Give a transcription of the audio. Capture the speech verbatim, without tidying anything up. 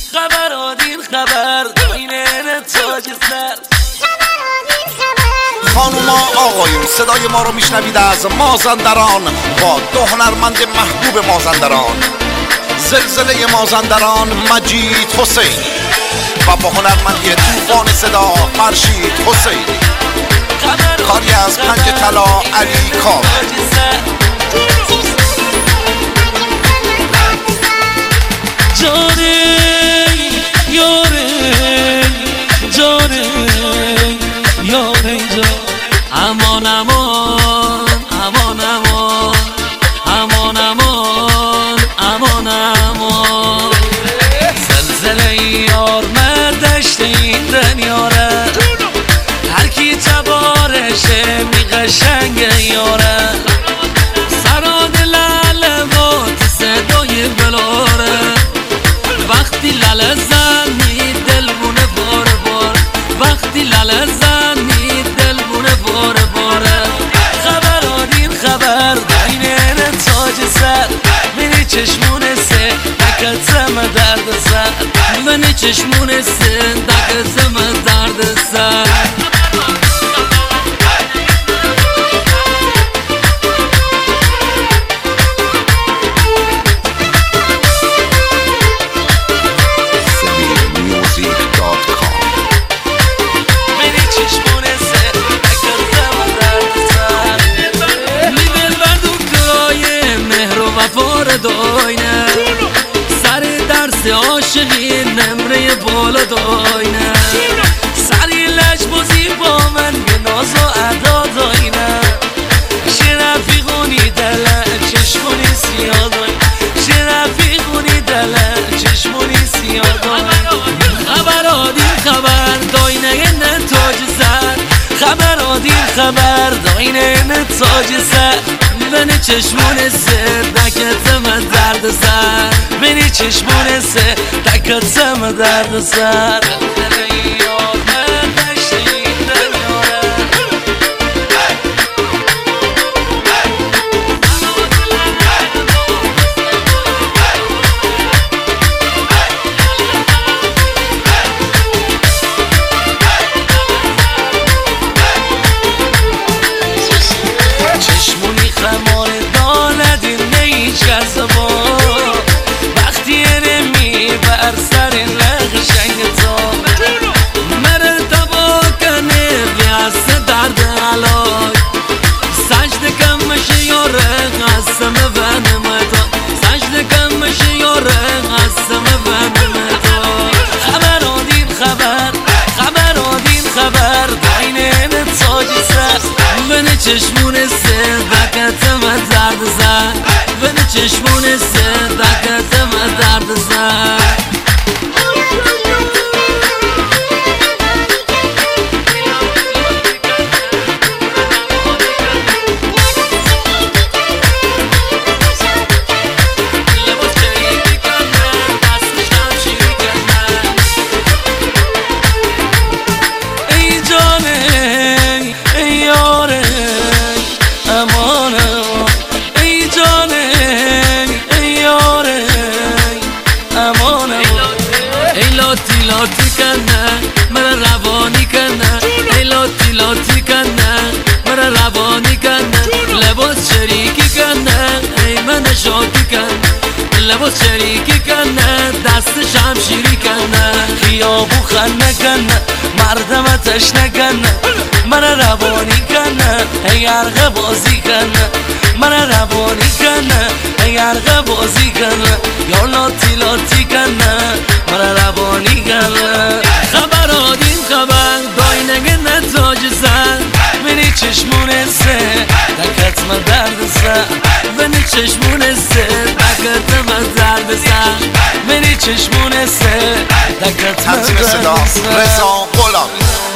خبر آدین خبر داینه تاج سر. خانوما آقایون صدای ما رو میشنوید از مازندران با دو هنرمند محبوب مازندران، زلزله مازندران مجید حسین و با هنرمندی طوفان صدا فرشید حسین، کاری از پنج طلا علی کام. جانه یاره جانه یاره جان امان امان امان امان امان امان امان امان زلزله یار مردشت این دنیاره هر کی تبارشه می قشنگه یاره سراد لالبات صدای بلاره وقتی لال زنی دلبونه باره باره وقتی لال زنی دلبونه باره باره خبر آدین خبر داینه تاج سر منی چشمون سه دکتم درد سر منی چشمون سه دکتم درد سر. داینه سر درس عاشقی نمره بالا داینه سری لج بازی با من به ناز و ادا داینه چه رفیقونی دله چشمونی سیاه داینه چه رفیقونی دله چشمونی سیاه داینه خبر آدین خبر داینه نه تاج سر خبر آدین خبر داینه نه تاج سر بنی چشمون سه دکتم درد سر بنی چشمون سه دکتم درد سر. وقتی نمی بر سر لغشنگ تو مره تبا کنه بیاست درد علاج سجد کمش یاره قسم ونم تو سجد کمش یاره قسم ونم تو خبر آدین خبر خبر آدین خبر داینه تاج سر بنی چشمون سه دکتم درد سر بنی چشمون سه دکتم درد سر. ای جانه ای یاره امانه ای جانه ای یاره امانه ای لاتی لاتی کنه من روانی کنه ای لاتی لاتی کنه من روانی کنه لباس شریکی کنه ای من شاکی کنه لباس شریکی کنه دست شمشیری کنه خیابو خنه کنه مردم تشنه کنه من روانی کنه ای ارغه بازی کنه من روانی کنه ای ارغه بازی کنه یا لاتی لاتی کنه من روانی کنه خبر آدین خبر داینه نه تاج سر منی چشمون سه دکتم درد سر منی چشمون سه دکتم درد سر منی چشمون سه دکتم درد سر. رضا غلامی.